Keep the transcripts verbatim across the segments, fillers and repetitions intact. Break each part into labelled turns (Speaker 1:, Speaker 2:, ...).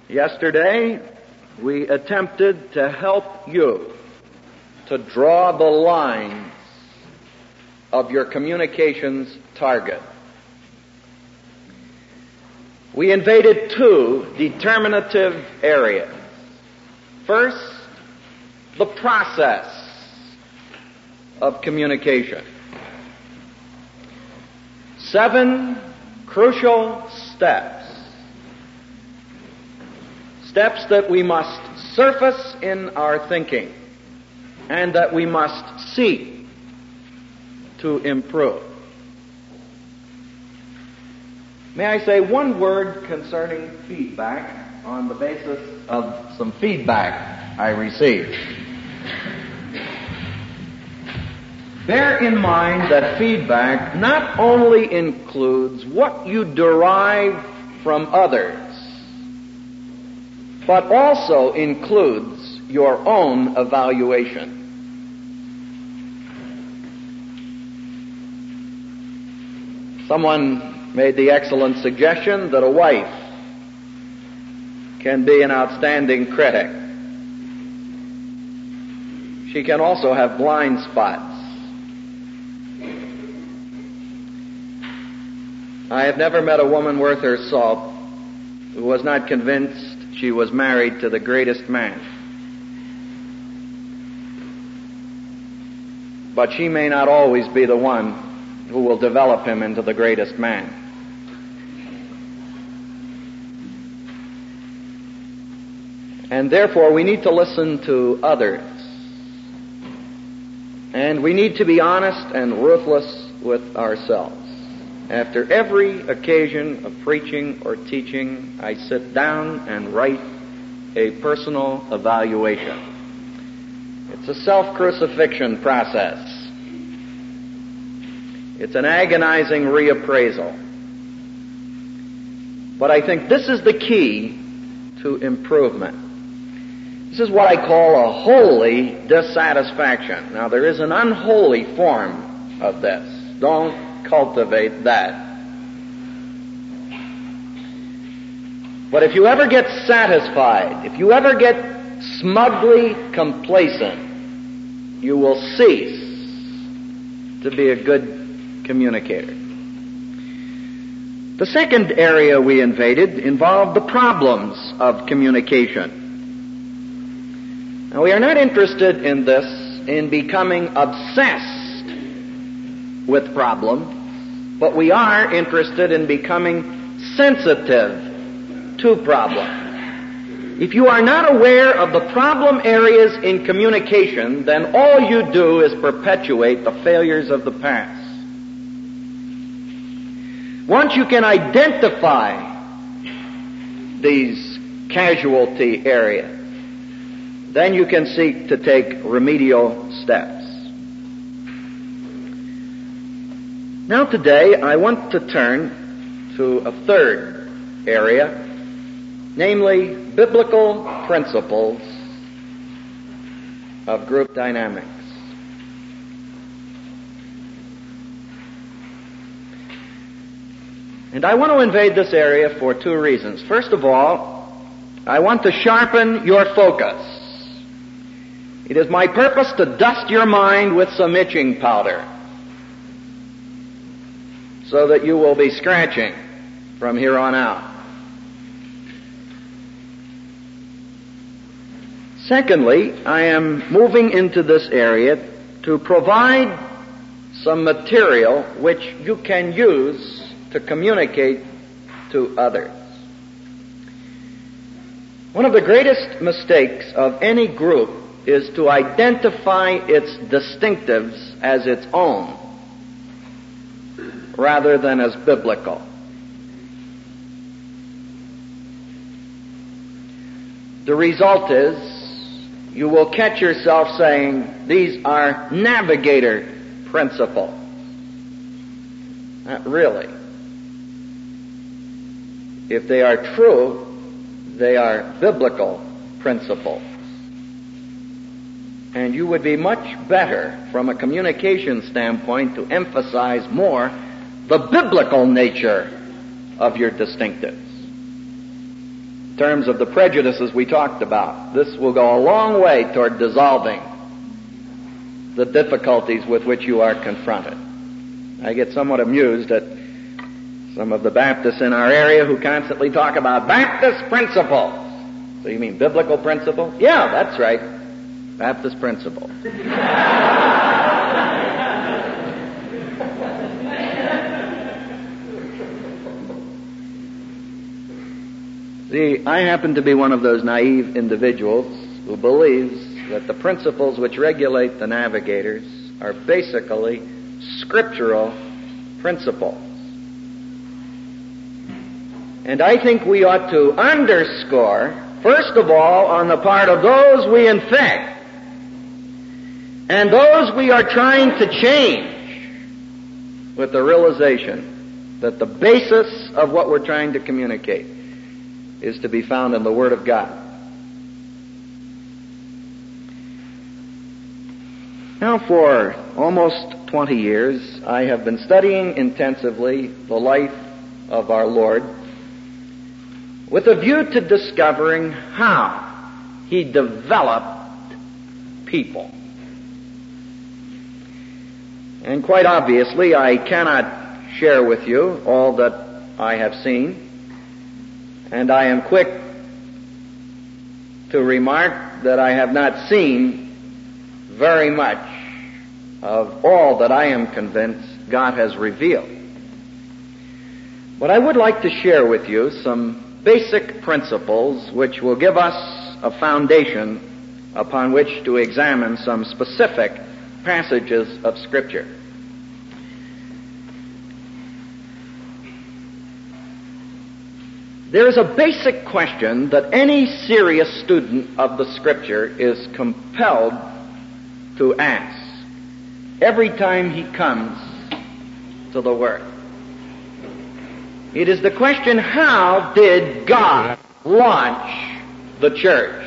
Speaker 1: Yesterday, we attempted to help you to draw the lines of your communications target. We invaded two determinative areas. First, the process of communication. Seven crucial steps. Steps that we must surface in our thinking and that we must seek to improve. May I say one word concerning feedback on the basis of some feedback I received. Bear in mind that feedback not only includes what you derive from others, but also includes your own evaluation. Someone made the excellent suggestion that a wife can be an outstanding critic. She can also have blind spots. I have never met a woman worth her salt who was not convinced she was married to the greatest man. But she may not always be the one who will develop him into the greatest man. And therefore we need to listen to others. And we need to be honest and ruthless with ourselves. After every occasion of preaching or teaching, I sit down and write a personal evaluation. It's a self-crucifixion process. It's an agonizing reappraisal. But I think this is the key to improvement. This is what I call a holy dissatisfaction. Now, there is an unholy form of this. Don't cultivate that. But if you ever get satisfied, if you ever get smugly complacent, you will cease to be a good communicator. The second area we invaded involved the problems of communication. Now, we are not interested in this in becoming obsessed with problems, but we are interested in becoming sensitive to problems. If you are not aware of the problem areas in communication, then all you do is perpetuate the failures of the past. Once you can identify these casualty areas, then you can seek to take remedial steps. Now today I want to turn to a third area, namely biblical principles of group dynamics. And I want to invade this area for two reasons. First of all, I want to sharpen your focus. It is my purpose to dust your mind with some itching powder, so that you will be scratching from here on out. Secondly, I am moving into this area to provide some material which you can use to communicate to others. One of the greatest mistakes of any group is to identify its distinctives as its own, rather than as biblical. The result is you will catch yourself saying, these are navigator principles. Not really. If they are true, they are biblical principles. And you would be much better from a communication standpoint to emphasize more the biblical nature of your distinctives. in terms of the prejudices we talked about. This will go a long way toward dissolving the difficulties with which you are confronted. I get somewhat amused at some of the Baptists in our area who constantly talk about Baptist principles. So you mean biblical principles? Yeah, that's right. Baptist principles. See, I happen to be one of those naive individuals who believes that the principles which regulate the navigators are basically scriptural principles. And I think we ought to underscore, first of all, on the part of those we infect and those we are trying to change, with the realization that the basis of what we're trying to communicate is to be found in the Word of God. Now, for almost twenty years, I have been studying intensively the life of our Lord with a view to discovering how He developed people. And quite obviously, I cannot share with you all that I have seen, and I am quick to remark that I have not seen very much of all that I am convinced God has revealed. But I would like to share with you some basic principles which will give us a foundation upon which to examine some specific passages of Scripture. There is a basic question that any serious student of the Scripture is compelled to ask every time he comes to the Word. It is the question, how did God launch the church?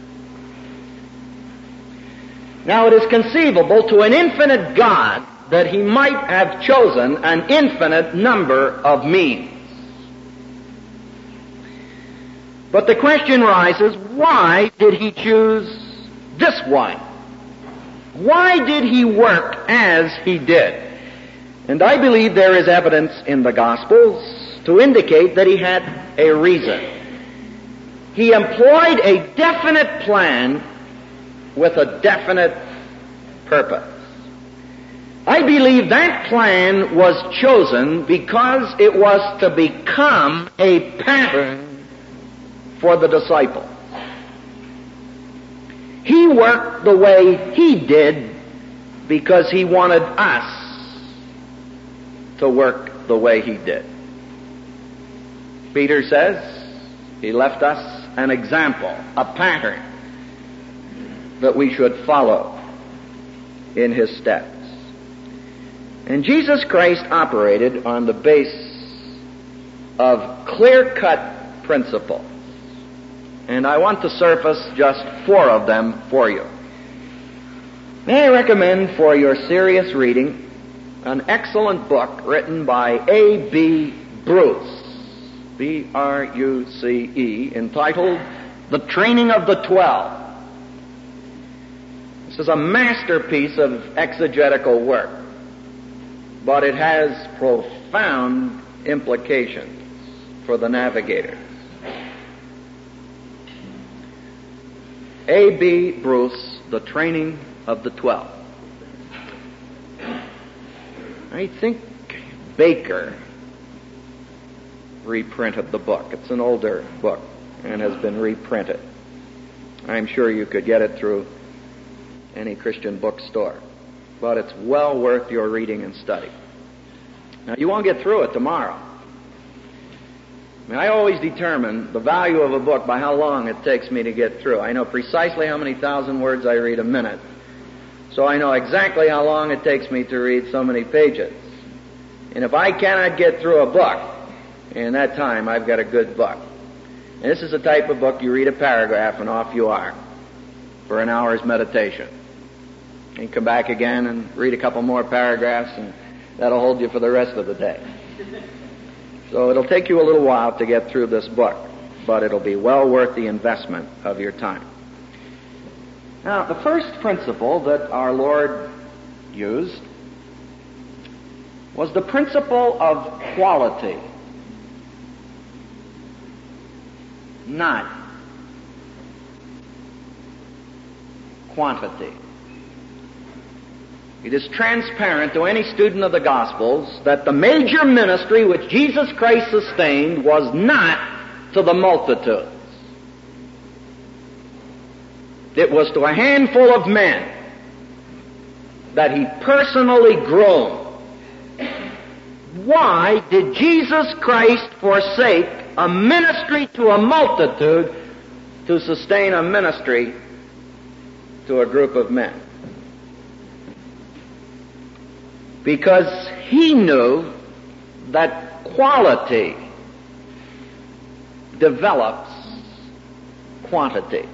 Speaker 1: Now, it is conceivable to an infinite God that He might have chosen an infinite number of means. But the question rises, why did He choose this one? Why did He work as He did? And I believe there is evidence in the Gospels to indicate that He had a reason. He employed a definite plan with a definite purpose. I believe that plan was chosen because it was to become a pattern for the disciples. He worked the way He did because He wanted us to work the way He did. Peter says He left us an example, a pattern that we should follow in His steps. And Jesus Christ operated on the basis of clear-cut principles. And I want to surface just four of them for you. May I recommend for your serious reading an excellent book written by A B Bruce, B R U C E, entitled The Training of the Twelve. This is a masterpiece of exegetical work, but it has profound implications for the navigators. A B Bruce, The Training of the Twelve. I think Baker reprinted the book. It's an older book and has been reprinted. I'm sure you could get it through any Christian bookstore, but it's well worth your reading and study. Now, you won't get through it tomorrow. I mean, I always determine the value of a book by how long it takes me to get through. I know precisely how many thousand words I read a minute, so I know exactly how long it takes me to read so many pages. And if I cannot get through a book in that time, I've got a good book. And this is the type of book you read a paragraph and off you are for an hour's meditation. And come back again and read a couple more paragraphs, and that'll hold you for the rest of the day. So it'll take you a little while to get through this book. but it'll be well worth the investment of your time. Now, the first principle that our Lord used was the principle of quality, not quantity. It is transparent to any student of the Gospels that the major ministry which Jesus Christ sustained was not to the multitudes. It was to a handful of men that he personally groomed. Why did Jesus Christ forsake a ministry to a multitude to sustain a ministry to a group of men? Because he knew that quality develops quantity.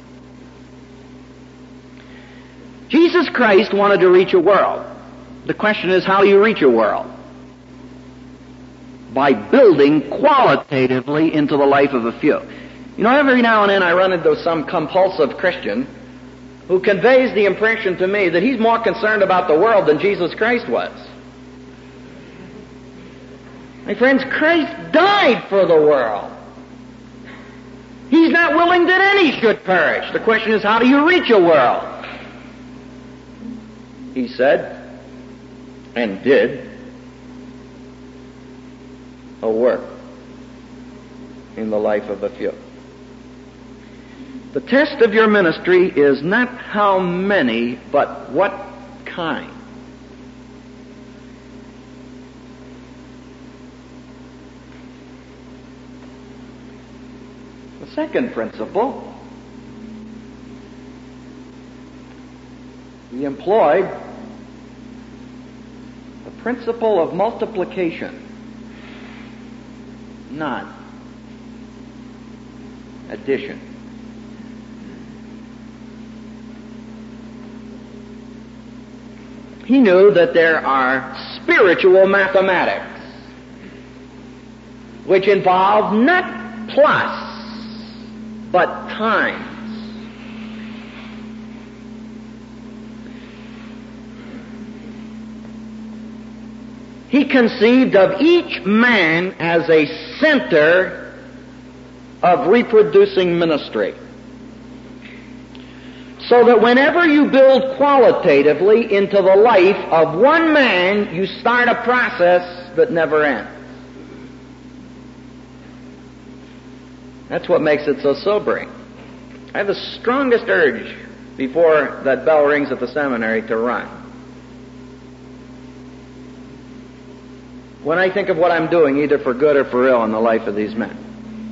Speaker 1: Jesus Christ wanted to reach a world. The question is, how do you reach a world? By building qualitatively into the life of a few. You know, every now and then I run into some compulsive Christian who conveys the impression to me that he's more concerned about the world than Jesus Christ was. My friends, Christ died for the world. He's not willing that any should perish. The question is, how do you reach a world? He said, and did, a work in the life of a few. The test of your ministry is not how many, but what kind. The second principle, he employed the principle of multiplication, not addition. He knew that there are spiritual mathematics which involve not plus, but times. He conceived of each man as a center of reproducing ministry. So that whenever you build qualitatively into the life of one man, you start a process that never ends. That's what makes it so sobering. I have the strongest urge before that bell rings at the seminary to run. When I think of what I'm doing, either for good or for ill, in the life of these men.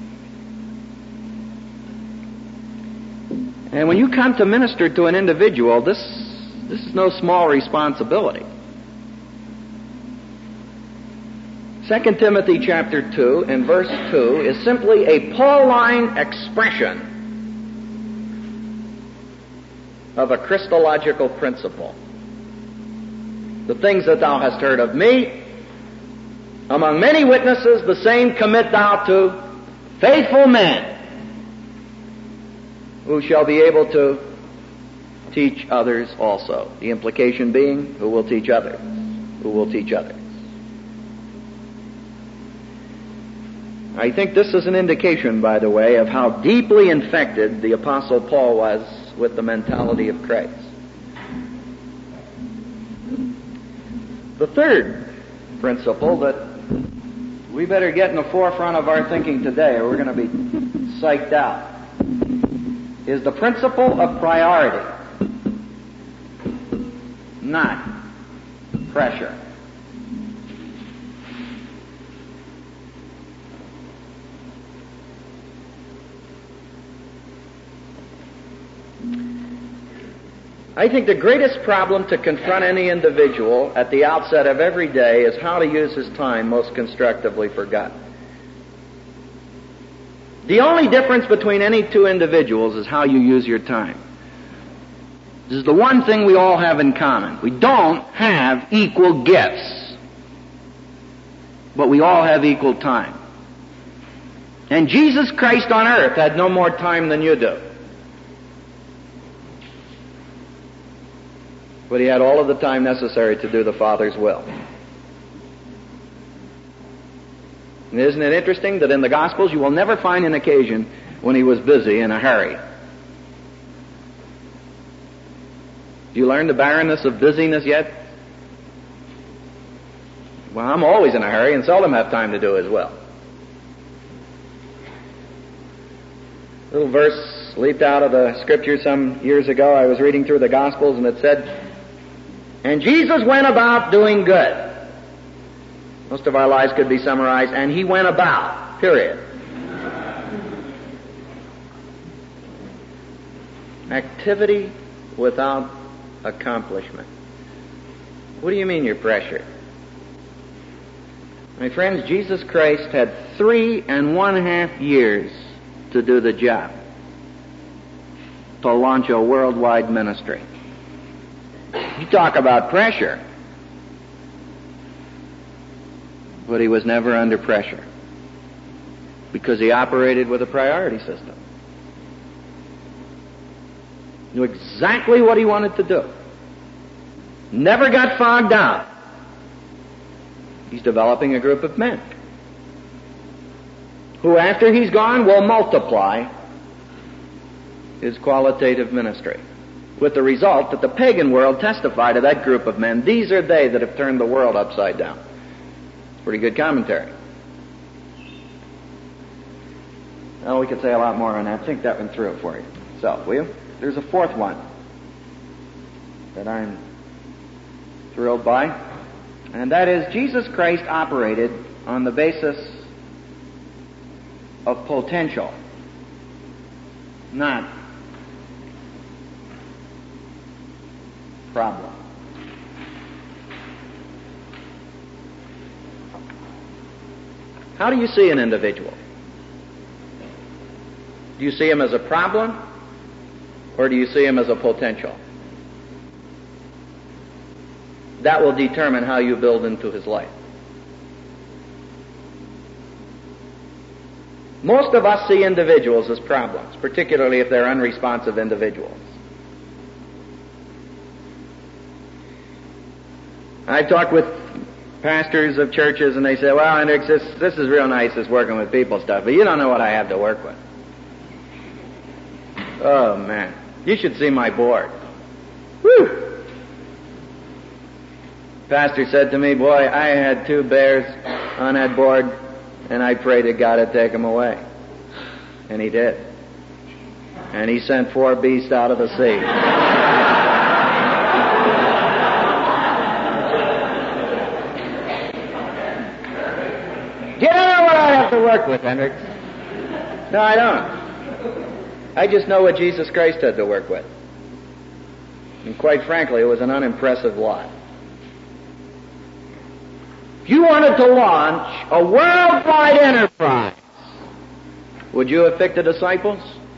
Speaker 1: And when you come to minister to an individual, this, this is no small responsibility. Second Timothy chapter two and verse two is simply a Pauline expression of a Christological principle. The things that thou hast heard of me, among many witnesses, the same commit thou to faithful men, who shall be able to teach others also. The implication being, who will teach others? Who will teach others? I think this is an indication, by the way, of how deeply infected the Apostle Paul was with the mentality of Christ. The third principle that we better get in the forefront of our thinking today, or we're going to be psyched out, is the principle of priority, not pressure. I think the greatest problem to confront any individual at the outset of every day is how to use his time most constructively for God. The only difference between any two individuals is how you use your time. This is the one thing we all have in common. We don't have equal gifts, but we all have equal time. And Jesus Christ on earth had no more time than you do. But he had all of the time necessary to do the Father's will. And isn't it interesting that in the Gospels you will never find an occasion when he was busy in a hurry? Do you learn the barrenness of busyness yet? Well, I'm always in a hurry and seldom have time to do his will. A little verse leaped out of the Scripture some years ago. I was reading through the Gospels and it said, "And Jesus went about doing good." Most of our lives could be summarized, and he went about, period. Activity without accomplishment. What do you mean you're pressured? My friends, Jesus Christ had three and one half years to do the job, to launch a worldwide ministry. You talk about pressure. But he was never under pressure because he operated with a priority system. Knew exactly what he wanted to do. Never got fogged out. He's developing a group of men who, after he's gone, will multiply his qualitative ministry, with the result that the pagan world testify to that group of men. These are they that have turned the world upside down. Pretty good commentary. Well, we could say a lot more on that. Think that one through for you. So, will you? There's a fourth one that I'm thrilled by, and that is Jesus Christ operated on the basis of potential, not problem. How do you see an individual? Do you see him as a problem, or do you see him as a potential? That will determine how you build into his life. Most of us see individuals as problems, particularly if they're unresponsive individuals. I've talked with pastors of churches, and they say, "Well, Hendricks, this, this is real nice, this working with people stuff, but you don't know what I have to work with." Oh, man. You should see my board. Whew! Pastor said to me, "Boy, I had two bears on that board, and I prayed to God to take them away." And he did. And he sent four beasts out of the sea. You don't know what I have to work with, Hendricks. No, I don't. I just know what Jesus Christ had to work with. And quite frankly, it was an unimpressive lot. If you wanted to launch a worldwide enterprise, would you have picked the disciples?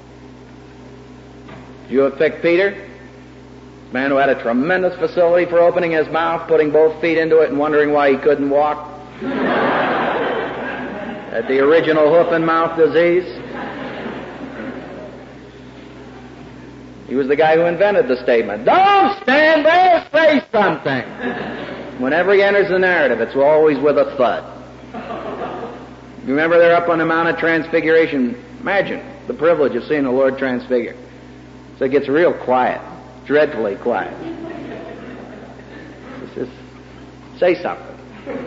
Speaker 1: Would you have picked Peter? A man who had a tremendous facility for opening his mouth, putting both feet into it and wondering why he couldn't walk. At the original hoof and mouth disease. He was the guy who invented the statement, "Don't stand there, say something." Whenever he enters the narrative, it's always with a thud. You remember they're up on the Mount of Transfiguration. Imagine the privilege of seeing the Lord transfigure. So it gets real quiet, dreadfully quiet. It's just, say something.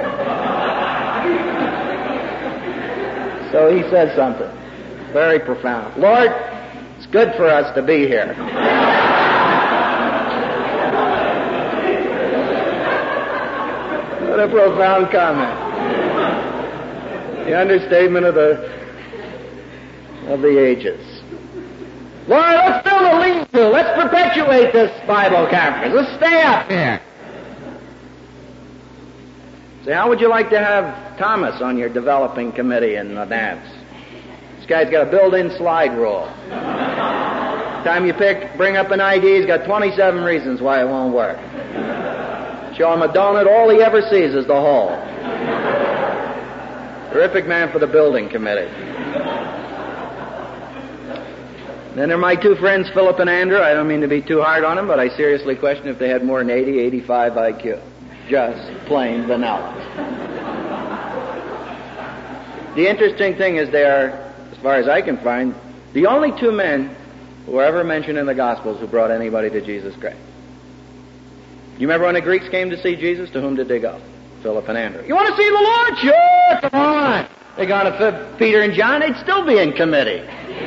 Speaker 1: So he said something very profound. "Lord, it's good for us to be here." What a profound comment. The understatement of the of the ages. "Lord, let's build a lean-to. Let's perpetuate this Bible conference. Let's stay up here." Say, how would you like to have Thomas on your developing committee in the dance? This guy's got a built-in slide rule. Time you pick, bring up an idea, he's got twenty-seven reasons why it won't work. Show him a donut, all he ever sees is the hole. Terrific man for the building committee. Then there are my two friends, Philip and Andrew. I don't mean to be too hard on them, but I seriously question if they had more than eighty, eighty-five I Q. Just plain vanilla. The interesting thing is they are, as far as I can find, the only two men who were ever mentioned in the Gospels who brought anybody to Jesus Christ. You remember when the Greeks came to see Jesus? To whom did they go? Philip and Andrew. You want to see the Lord? Sure, come on. They gone to Peter and John, they'd still be in committee.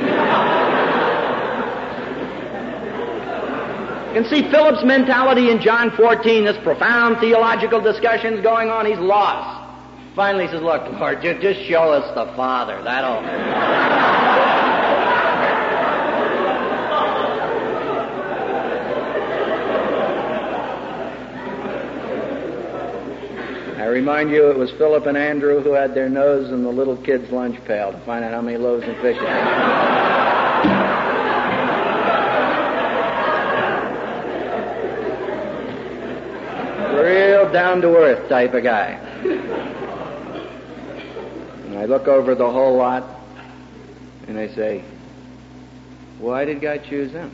Speaker 1: You can see Philip's mentality in John fourteen, this profound theological discussions going on. He's lost. Finally he says, look, Lord, just, just show us the Father. That'll... I remind you, it was Philip and Andrew who had their nose in the little kid's lunch pail to find out how many loaves and fishes. Real down-to-earth type of guy. And I look over the whole lot, and I say, why did God choose them?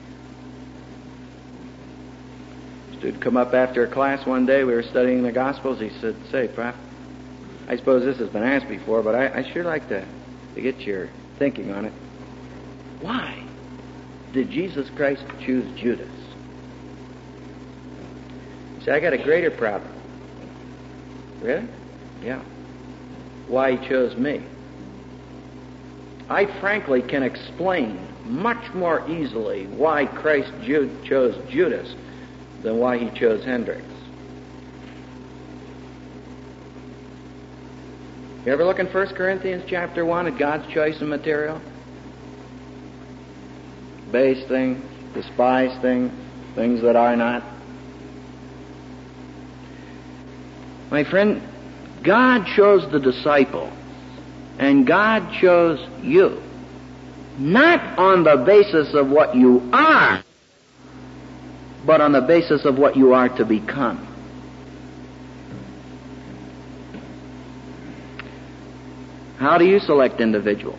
Speaker 1: Dude come up after a class one day, we were studying the Gospels, he said, say, Prof, I suppose this has been asked before, but I, I sure like to, to get your thinking on it. Why did Jesus Christ choose Judas? See, I got a greater problem. Really? Yeah. Why he chose me. I frankly can explain much more easily why Christ Ju- chose Judas than why he chose Hendricks. You ever look in First Corinthians chapter one at God's choice of material? Base things, despised things, things that are not. My friend, God chose the disciple, and God chose you, not on the basis of what you are, but on the basis of what you are to become. How do you select individuals?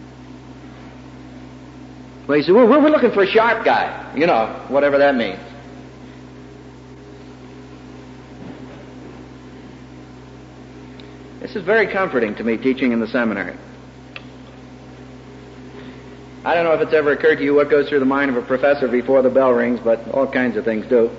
Speaker 1: Well, you say, well, we're looking for a sharp guy. You know, whatever that means. This is very comforting to me, teaching in the seminary. I don't know if it's ever occurred to you what goes through the mind of a professor before the bell rings, but all kinds of things do.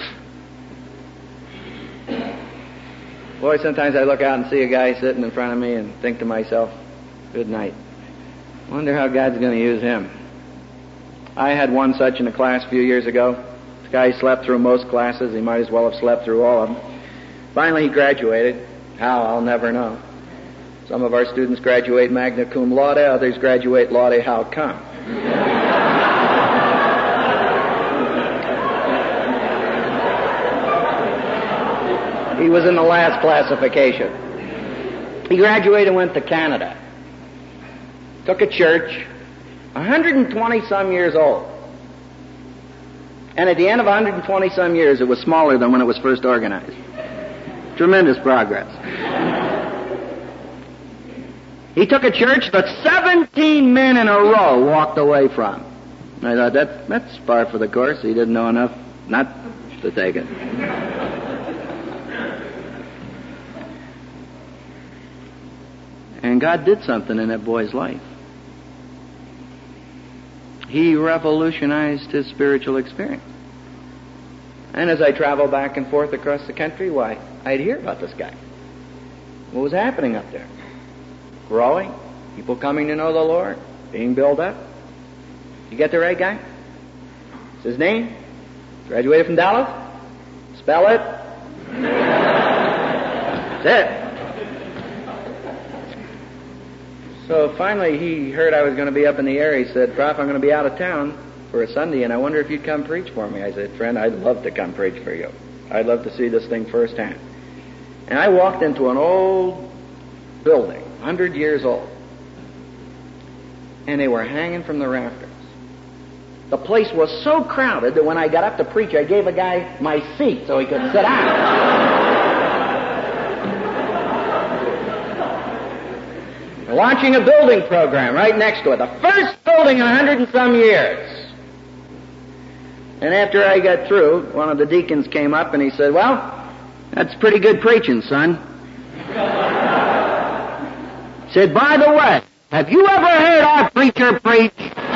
Speaker 1: Boy, sometimes I look out and see a guy sitting in front of me and think to myself, good night. Wonder how God's going to use him. I had one such in a class a few years ago. This guy slept through most classes. He might as well have slept through all of them. Finally, he graduated. How? I'll never know. Some of our students graduate magna cum laude, others graduate laude how come. He was in the last classification. He graduated and went to Canada. Took a church, one hundred twenty some years old. And at the end of one hundred twenty some years, it was smaller than when it was first organized. Tremendous progress. He took a church that seventeen men in a row walked away from. I thought, that, that's par for the course. He didn't know enough not to take it. And God did something in that boy's life. He revolutionized his spiritual experience. And as I traveled back and forth across the country, why, I'd hear about this guy. What was happening up there? Growing, people coming to know the Lord, being built up. You get the right guy? What's his name? Graduated from Dallas? Spell it. That's it. So finally he heard I was going to be up in the area. He said, Prof, I'm going to be out of town for a Sunday, and I wonder if you'd come preach for me. I said, friend, I'd love to come preach for you. I'd love to see this thing firsthand. And I walked into an old building, one hundred years old, and they were hanging from the rafters. The place was so crowded that when I got up to preach, I gave a guy my seat so he could sit down. watching a building program right next to it, the first building in a hundred and some years. And after I got through, one of the deacons came up and he said, "Well, that's pretty good preaching, son." Said, "By the way, have you ever heard our preacher preach?"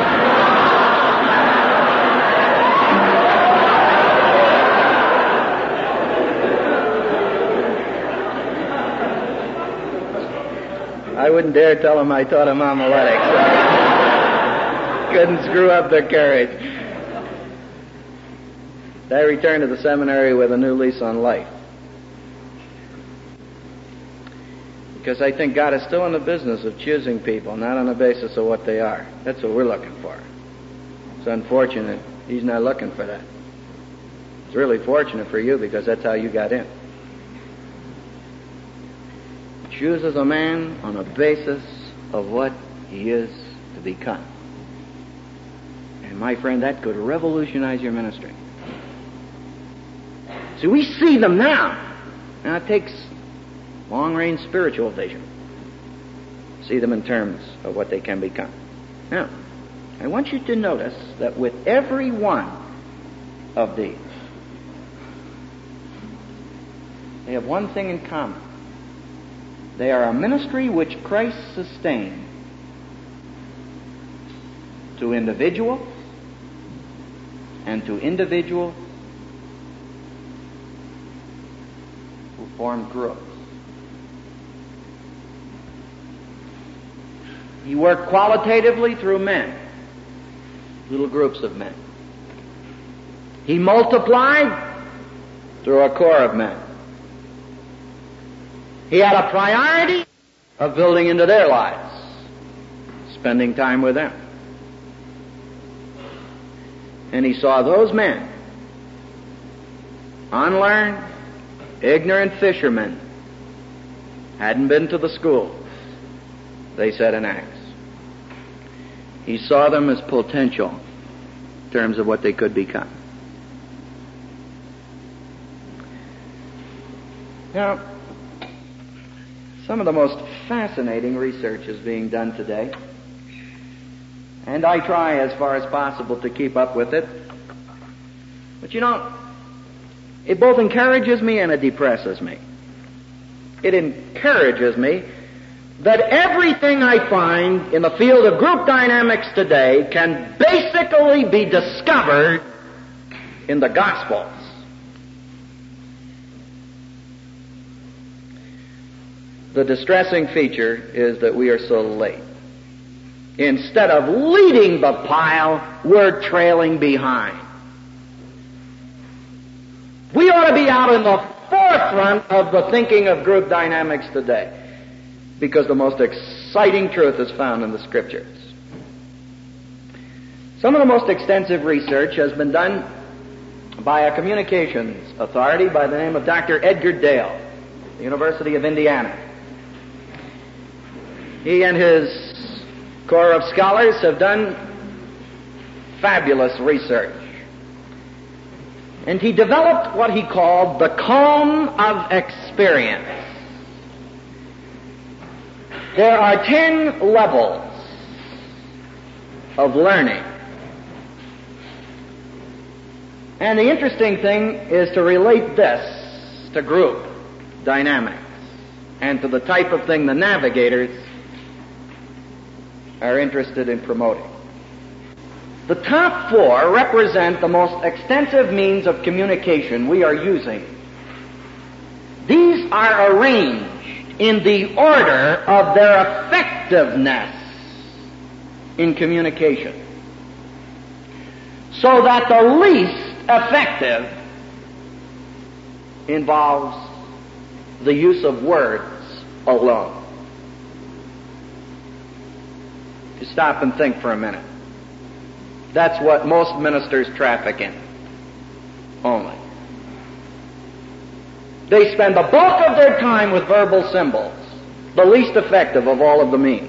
Speaker 1: I wouldn't dare tell them I taught them homiletics. Couldn't screw up their courage. I returned to the seminary with a new lease on life. Because I think God is still in the business of choosing people, not on the basis of what they are. That's what we're looking for. It's unfortunate He's not looking for that. It's really fortunate for you because that's how you got in. Chooses a man on a basis of what he is to become. And my friend, that could revolutionize your ministry. See, we see them now. Now it takes long-range spiritual vision. See them in terms of what they can become. Now, I want you to notice that with every one of these, they have one thing in common. They are a ministry which Christ sustained to individuals and to individuals who formed groups. He worked qualitatively through men, little groups of men. He multiplied through a core of men. He had a priority of building into their lives, spending time with them. And he saw those men, unlearned, ignorant fishermen, hadn't been to the schools, they said in Acts. He saw them as potential in terms of what they could become. Now, some of the most fascinating research is being done today, and I try as far as possible to keep up with it. But you know, it both encourages me and it depresses me. It encourages me that everything I find in the field of group dynamics today can basically be discovered in the Gospels. The distressing feature is that we are so late. Instead of leading the pile, we're trailing behind. We ought to be out in the forefront of the thinking of group dynamics today, because the most exciting truth is found in the Scriptures. Some of the most extensive research has been done by a communications authority by the name of Doctor Edgar Dale, the University of Indiana. He and his corps of scholars have done fabulous research. And he developed what he called the cone of experience. There are ten levels of learning. And the interesting thing is to relate this to group dynamics and to the type of thing the navigators are interested in promoting. The top four represent the most extensive means of communication we are using. These are arranged in the order of their effectiveness in communication, so that the least effective involves the use of words alone. You stop and think for a minute. That's what most ministers traffic in. Only. They spend the bulk of their time with verbal symbols, the least effective of all of the means.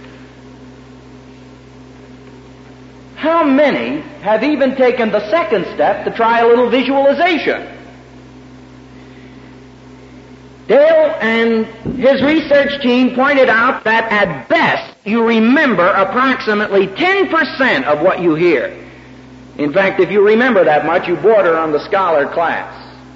Speaker 1: How many have even taken the second step to try a little visualization? Dale and His research team pointed out that at best you remember approximately ten percent of what you hear. In fact, if you remember that much, you border on the scholar class.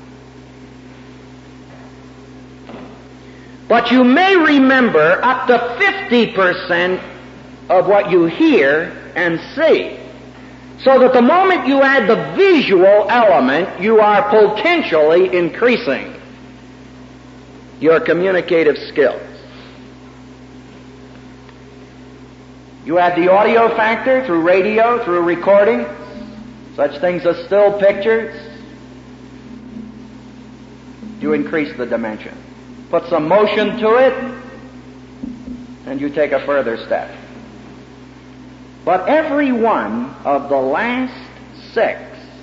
Speaker 1: But you may remember up to fifty percent of what you hear and see. So that the moment you add the visual element, you are potentially increasing your communicative skills. You add the audio factor through radio, through recording, such things as still pictures. You increase the dimension. Put some motion to it, and you take a further step. But every one of the last six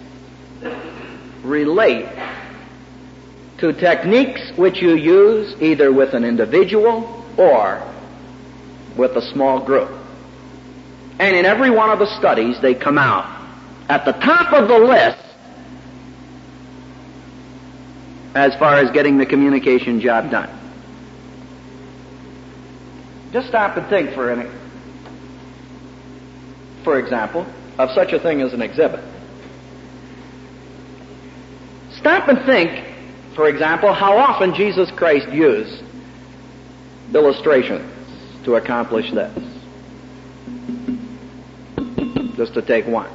Speaker 1: relate to techniques which you use either with an individual or with a small group. And in every one of the studies, they come out at the top of the list as far as getting the communication job done. Just stop and think for an, for example, of such a thing as an exhibit. Stop and think, for example, how often Jesus Christ used illustrations to accomplish this. Just to take one.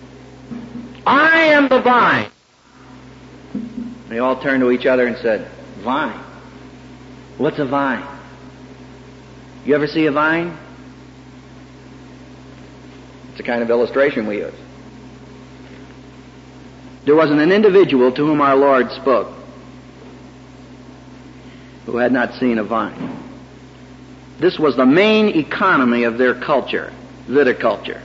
Speaker 1: I am the vine. They all turned to each other and said, vine? What's a vine? You ever see a vine? It's a kind of illustration we use. There wasn't an individual to whom our Lord spoke who had not seen a vine. This was the main economy of their culture, viticulture.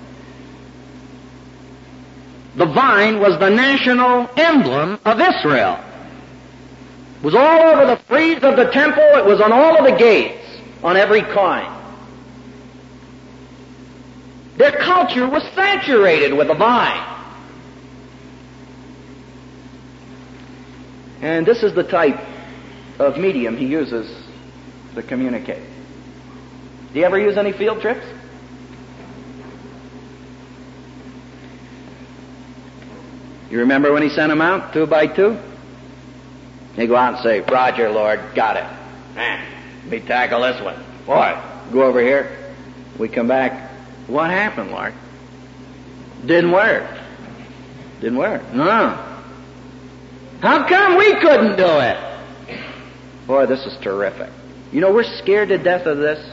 Speaker 1: The vine was the national emblem of Israel. It was all over the frieze of the temple. It was on all of the gates, on every coin. Their culture was saturated with the vine. And this is the type of medium he uses to communicate. Do you ever use any field trips? You remember when he sent them out, two by two? They go out and say, Roger, Lord, got it. Eh, let me tackle this one. Boy, go over here. We come back. What happened, Lord? Didn't work. Didn't work. No. How come we couldn't do it? Boy, this is terrific. You know, we're scared to death of this.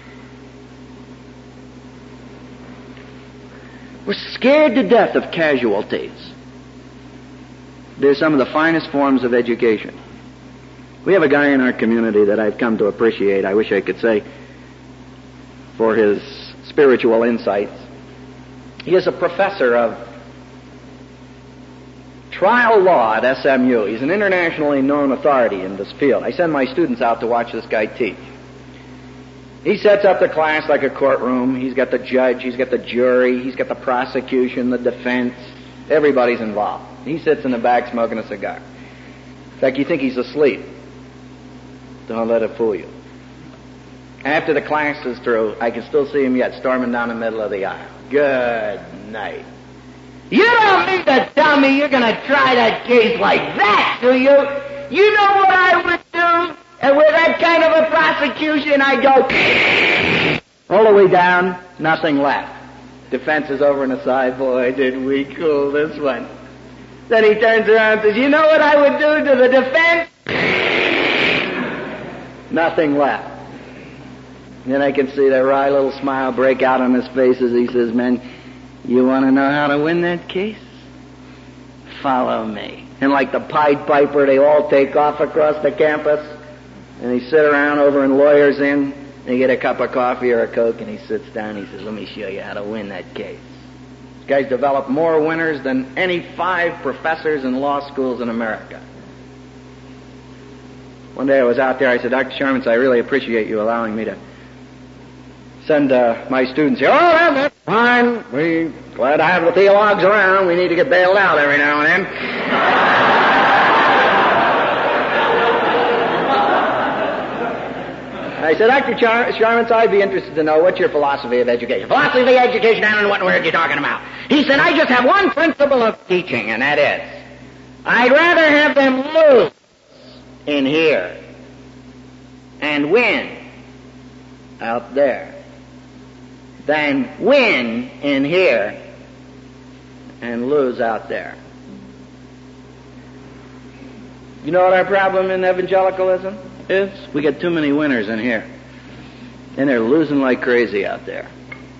Speaker 1: We're scared to death of casualties. They're some of the finest forms of education. We have a guy in our community that I've come to appreciate, I wish I could say, for his spiritual insights. He is a professor of trial law at S M U. He's an internationally known authority in this field. I send my students out to watch this guy teach. He sets up the class like a courtroom. He's got the judge, he's got the jury, he's got the prosecution, the defense. Everybody's involved. He sits in the back smoking a cigar. In fact, you think he's asleep. Don't let it fool you. After the class is through, I can still see him yet storming down the middle of the aisle. Good night. You don't mean to tell me you're going to try that case like that, do you? You know what I would do? And with that kind of a prosecution, I'd go all the way down, nothing left. Defense is over on the side. Boy, did we cool this one. Then he turns around and says, you know what I would do to the defense? Nothing left. And then I can see that wry little smile break out on his face as he says, men, you want to know how to win that case? Follow me. And like the Pied Piper, they all take off across the campus, and they sit around over in Lawyer's Inn. They get a cup of coffee or a Coke, and he sits down and he says, let me show you how to win that case. This guy's developed more winners than any five professors in law schools in America. One day I was out there, I said, Doctor Sharman, I really appreciate you allowing me to send uh, my students here. Oh, well, that's fine. We're glad to have the theologues around. We need to get bailed out every now and then. I said, Doctor Char- Sharman, I'd be interested to know what's your philosophy of education. Philosophy of education, I don't know what word you're talking about. He said, I just have one principle of teaching, and that is, I'd rather have them lose in here and win out there than win in here and lose out there. You know what our problem in evangelicalism is? We get too many winners in here, and they're losing like crazy out there.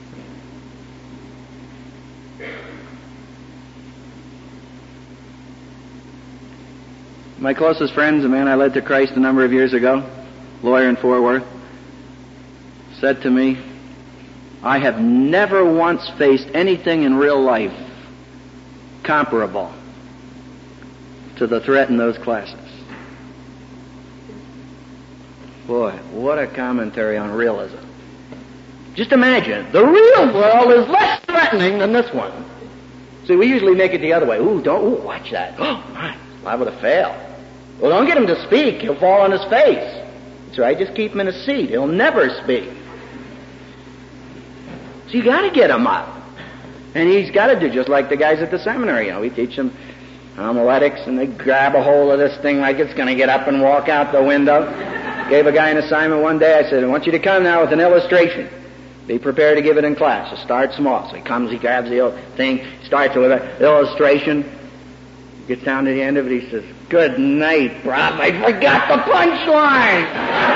Speaker 1: My closest friends, a man I led to Christ a number of years ago, lawyer in Fort Worth, said to me, I have never once faced anything in real life comparable to the threat in those classes. Boy, what a commentary on realism. Just imagine, the real world is less threatening than this one. See, we usually make it the other way. Ooh, don't, ooh, watch that. Oh, my, liable to fail. Well, don't get him to speak. He'll fall on his face. That's right, just keep him in a seat. He'll never speak. So you gotta get him up. And he's gotta do just like the guys at the seminary. You know, we teach them homiletics, and they grab a hold of this thing like it's gonna get up and walk out the window. Gave a guy an assignment one day. I said, I want you to come now with an illustration. Be prepared to give it in class. So start small. So he comes, he grabs the thing, starts with an illustration, gets down to the end of it, he says, good night, Bob, I forgot the punchline.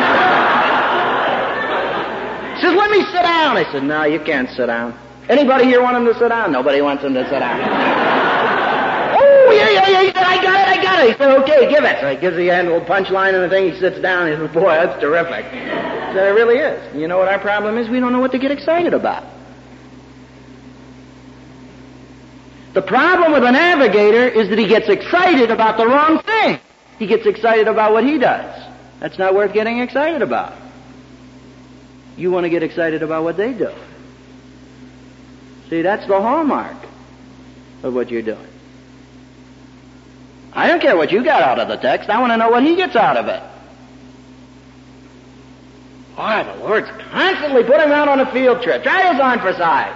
Speaker 1: He says, let me sit down. I said, no, you can't sit down. Anybody here want him to sit down? Nobody wants him to sit down. Oh, yeah, yeah, yeah. He said, I got it, I got it. He said, okay, give it. So he gives the end little punchline and the thing. He sits down. He says, boy, that's terrific. He said, it really is. You know what our problem is? We don't know what to get excited about. The problem with a navigator is that he gets excited about the wrong thing. He gets excited about what he does. That's not worth getting excited about. You want to get excited about what they do. See, that's the hallmark of what you're doing. I don't care what you got out of the text. I want to know what he gets out of it. Boy, the Lord's constantly putting him out on a field trip. Try this on for size.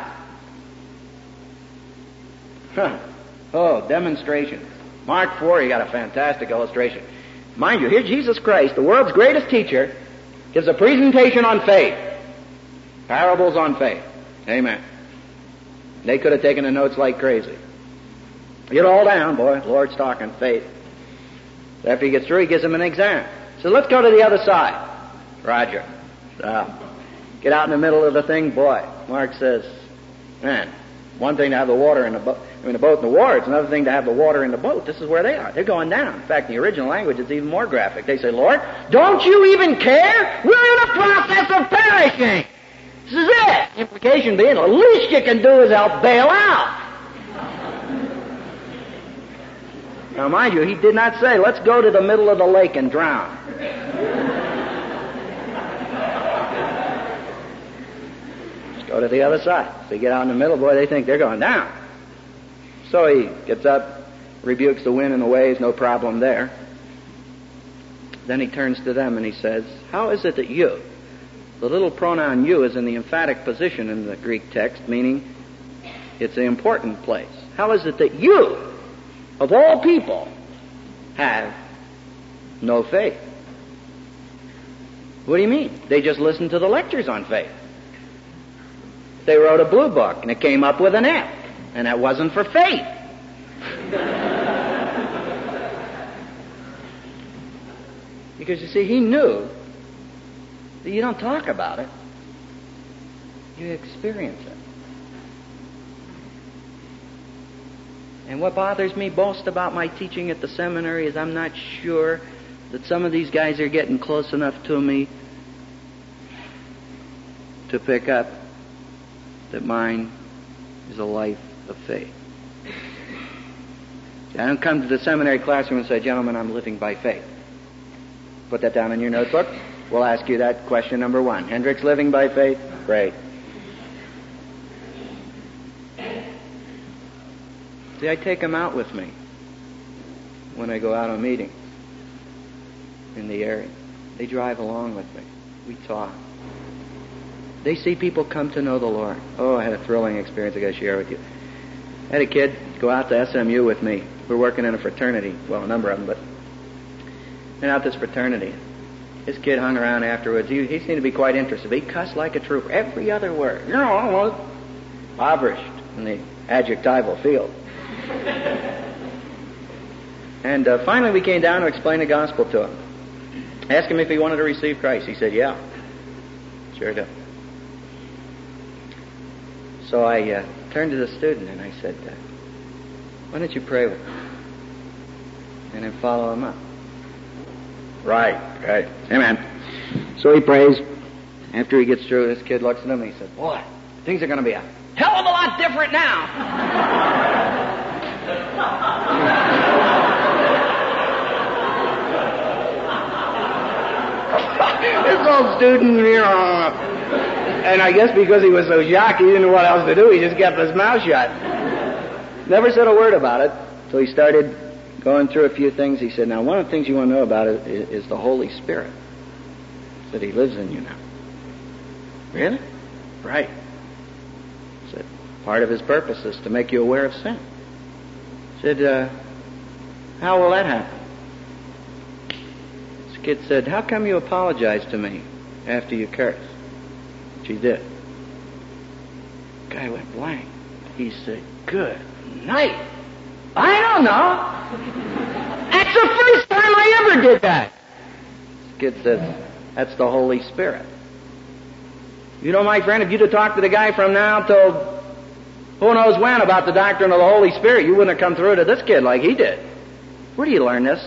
Speaker 1: Huh. Oh, demonstration. Mark four, you got a fantastic illustration. Mind you, here Jesus Christ, the world's greatest teacher, gives a presentation on faith. Parables on faith. Amen. They could have taken the notes like crazy. Get all down, boy. The Lord's talking faith. After he gets through, he gives them an exam. So let's go to the other side. Roger. Uh, get out in the middle of the thing, boy. Mark says, man, one thing to have the water in the boat. I mean, the boat in the water. It's another thing to have the water in the boat. This is where they are. They're going down. In fact, in the original language, it's even more graphic. They say, Lord, don't you even care? We're in the process of perishing. This is it. The implication being, the least you can do is help bail out. Now, mind you, he did not say, let's go to the middle of the lake and drown. Let's go to the other side. So they get out in the middle, boy, they think they're going down. So he gets up, rebukes the wind and the waves, no problem there. Then he turns to them and he says, how is it that you, the little pronoun you is in the emphatic position in the Greek text, meaning it's the important place. How is it that you, of all people, have no faith? What do you mean? They just listened to the lectures on faith. They wrote a blue book and it came up with an F, and that wasn't for faith. Because you see, he knew that you don't talk about it, you experience it. And what bothers me most about my teaching at the seminary is I'm not sure that some of these guys are getting close enough to me to pick up that mine is a life of faith. I don't come to the seminary classroom and say, gentlemen, I'm living by faith. Put that down in your notebook. We'll ask you that question number one. Hendricks living by faith? Great. See, I take them out with me when I go out on meetings in the area. They drive along with me. We talk. They see people come to know the Lord. Oh, I had a thrilling experience I got to share with you. I had a kid go out to S M U with me. We're working in a fraternity. Well, a number of them, but and out this fraternity. This kid hung around afterwards. He, he seemed to be quite interested. He cussed like a trooper. Every other word. You know, I was impoverished in the adjectival field. And uh, finally we came down to explain the gospel to him. Asked him if he wanted to receive Christ. He said, yeah. Sure do. So I uh, turned to the student and I said, uh, why don't you pray with him? And then follow him up. Right, right. Amen. So he prays. After he gets through, this kid looks at him and he said, boy, things are going to be a hell of a lot different now. This old student, you know, and I guess because he was so shocked, he didn't know what else to do. He just kept his mouth shut. Never said a word about it. So he started going through a few things. He said, now, one of the things you want to know about it is, is the Holy Spirit. He said, he lives in you now. Really? Right. He said, part of his purpose is to make you aware of sin. He said, uh, how will that happen? This kid said, how come you apologized to me after you cursed? Which he did. The guy went blank. He said, good night. I don't know. That's the first time I ever did that. This kid says, that's the Holy Spirit. You know, my friend, if you'd have talked to the guy from now till who knows when about the doctrine of the Holy Spirit, you wouldn't have come through to this kid like he did. Where do you learn this?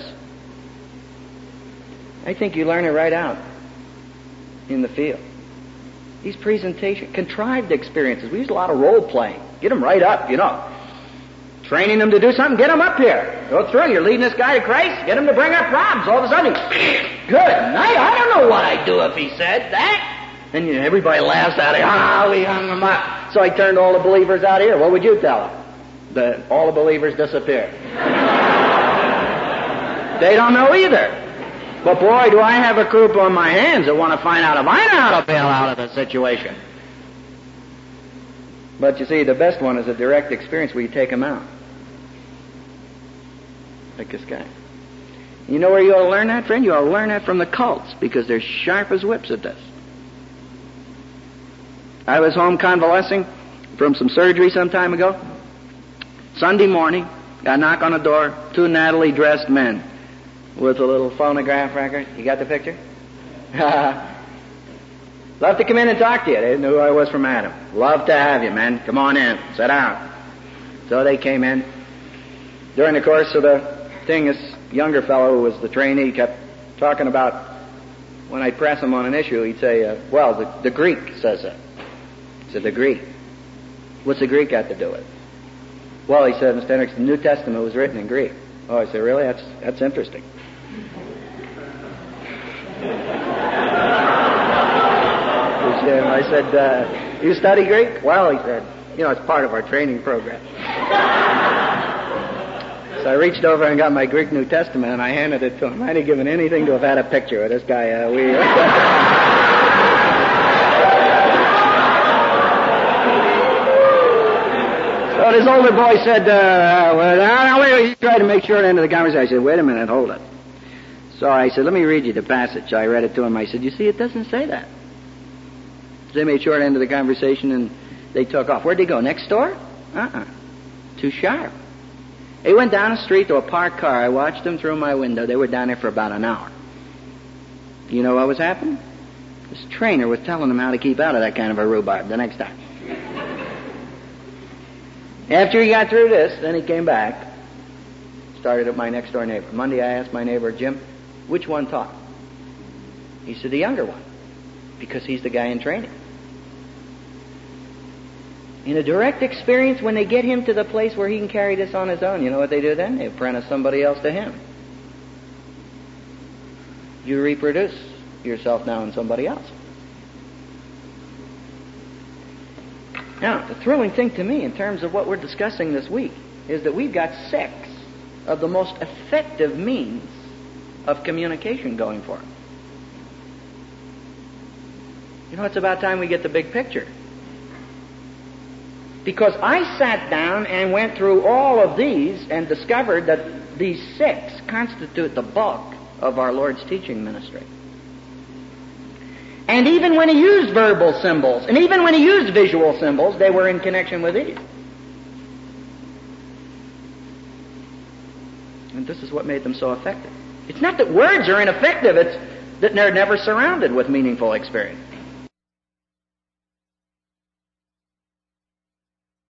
Speaker 1: I think you learn it right out in the field. These presentation, contrived experiences. We use a lot of role playing. Get them right up, you know. Training them to do something, get them up here. Go through, you're leading this guy to Christ, get him to bring up problems. All of a sudden, good night, I don't know what I'd do if he said that. And you know, everybody laughs at it. Ah, we hung him up. So I turned all the believers out here. What would you tell them? That all the believers disappeared. They don't know either. But boy, do I have a group on my hands that want to find out if I know how to bail out of the situation. But you see, the best one is a direct experience where you take them out. Like this guy. You know where you ought to learn that, friend? You ought to learn that from the cults, because they're sharp as whips at this. I was home convalescing from some surgery some time ago. Sunday morning, got a knock on the door, two nattily dressed men with a little phonograph record. You got the picture? Love to come in and talk to you. They didn't know who I was from Adam. Love to have you, man. Come on in. Sit down. So they came in. During the course of the thing, this younger fellow who was the trainee kept talking about when I'd press him on an issue, he'd say, uh, well, the, the Greek says it. He said, the Greek. What's the Greek got to do with it? Well, he said, Mister Hendricks, the New Testament was written in Greek. Oh, I said, really? That's that's interesting. I said, uh, you study Greek? Well, he said, you know, it's part of our training program. So I reached over and got my Greek New Testament and I handed it to him. I'd have given anything to have had a picture of this guy. Uh, we... So this older boy said, uh, well, now, wait, he tried to make sure at the end of the conversation. I said, wait a minute, hold it. So I said, let me read you the passage. I read it to him. I said, you see, it doesn't say that. They made short end of the conversation and they took off. Where'd they go? Next door? Uh-uh. Too sharp. They went down the street to a parked car. I watched them through my window. They were down there for about an hour. You know what was happening? This trainer was telling them how to keep out of that kind of a rhubarb the next time. After he got through this, then he came back. Started at my next door neighbor. Monday I asked my neighbor, Jim, which one taught? He said, the younger one. Because he's the guy in training. In a direct experience, when they get him to the place where he can carry this on his own, you know what they do then? They apprentice somebody else to him. You reproduce yourself now in somebody else. Now, the thrilling thing to me in terms of what we're discussing this week is that we've got six of the most effective means of communication going for us. You know, it's about time we get the big picture. Because I sat down and went through all of these and discovered that these six constitute the bulk of our Lord's teaching ministry. And even when he used verbal symbols, and even when he used visual symbols, they were in connection with these. And this is what made them so effective. It's not that words are ineffective, it's that they're never surrounded with meaningful experience.